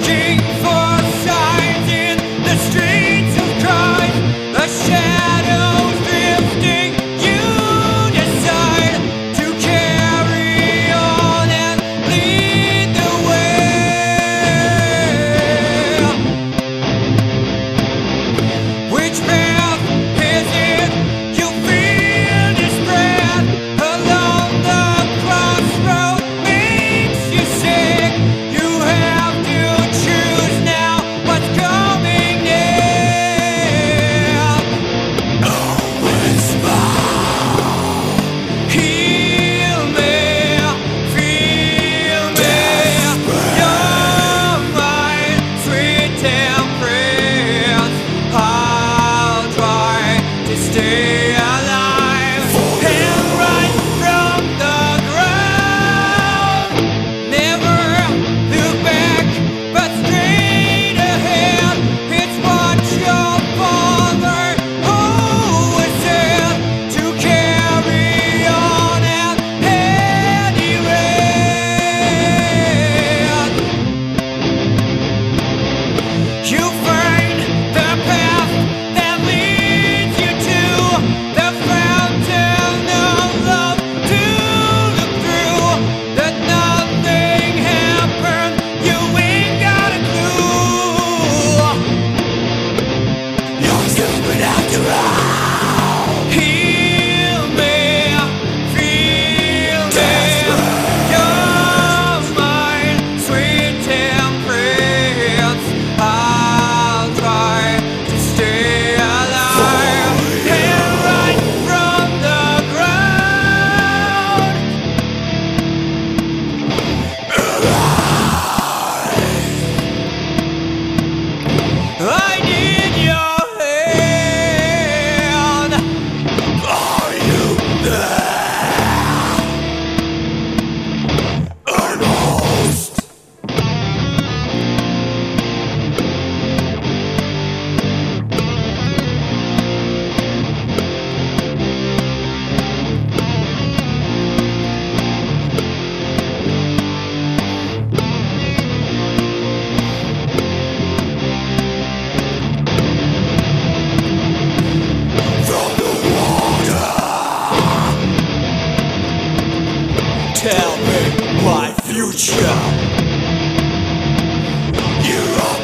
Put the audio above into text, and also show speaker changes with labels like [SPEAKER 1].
[SPEAKER 1] looking for signs in the streets of Christ. The shadows drifting, you decide to carry on and lead the way. Which path is it? You feel despair along the crossroad, makes you sick. You have to choose now what's coming next. Always bound. Heal me, feel me. You're mine, sweet temperance. I'll try to stay alive and rise from the ground. Never look back, but straight ahead. It's what your father always said, to carry on at any rate. You find the path that leads you to the fountain of love, to look through that nothing happened. You ain't got a clue. You're stupid after all. Heal me, feel me. You're mine, sweet temperance. I'll try to stay alive and rise from the ground. I need your hand. Are you there? Almost. From the water. Tell me my future. You are